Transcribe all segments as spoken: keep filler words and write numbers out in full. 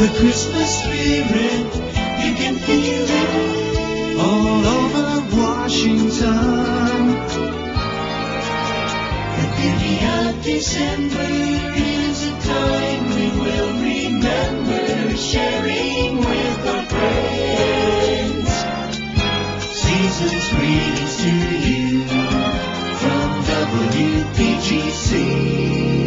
The Christmas spirit, you can feel it all over Washington. The beauty of December is a time we will remember, sharing with our friends. Season's greetings to you from W P G C.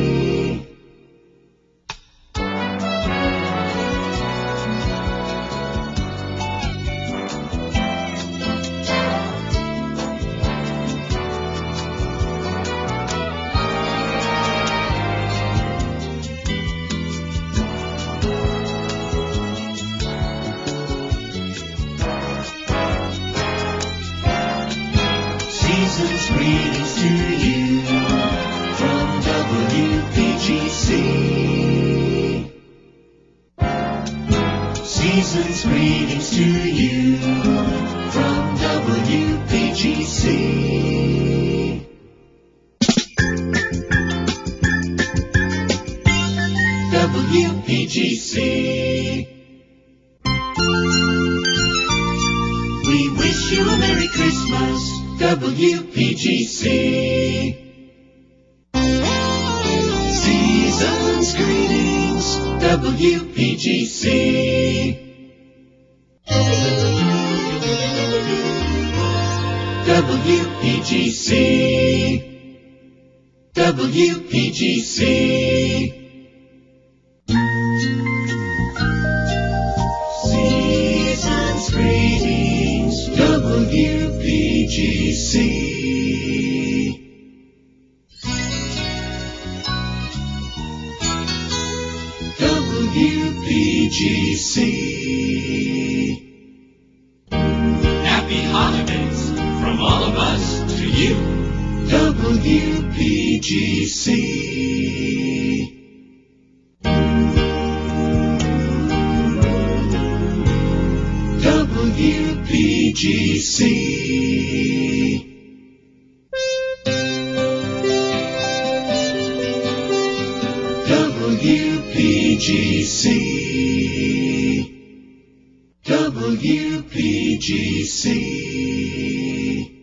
Season's greetings to you from W P G C. Season's greetings to you from W P G C. W P G C. We wish you a Merry Christmas, W P G C. Season's greetings, W P G C. W P G C. W P G C. Season's greetings, W P G C. W P G C. Happy holidays from all of us to you. W P G C. W P G C. W P G C. W P G C.